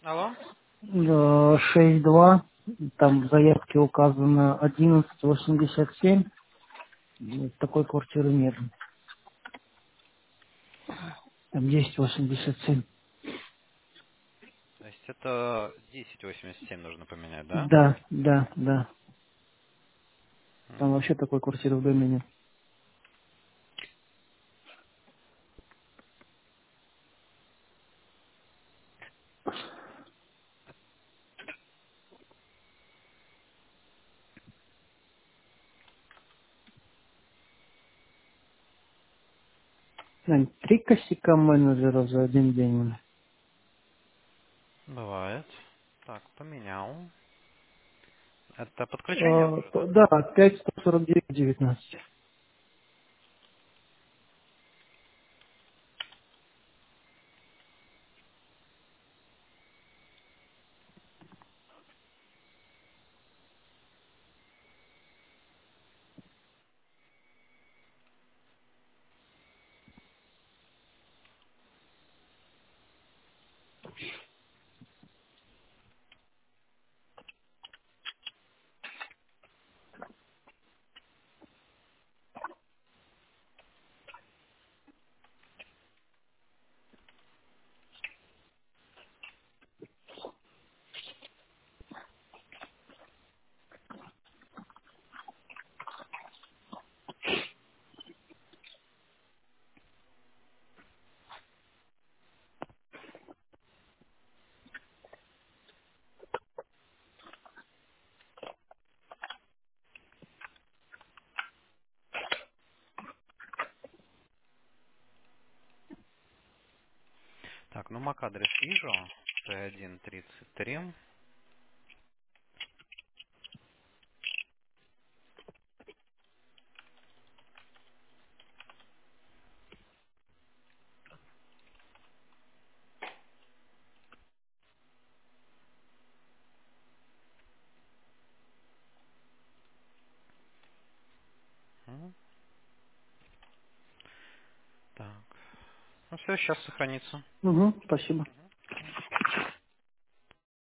Алло? 6-2, там в заявке указано 1187. Такой квартиры нет. Там 1087. То есть это 1087 нужно поменять, да? Да, да, да. Там М. вообще такой квартиры в доме нет. Там 3 косяка менеджера за один день. Бывает. Так, поменял. Это подключение уже, да? Да, 5 149 19. Так, ну MAC-адрес вижу. Т1-33. М. Так. Ну все, сейчас сохранится. Угу, спасибо.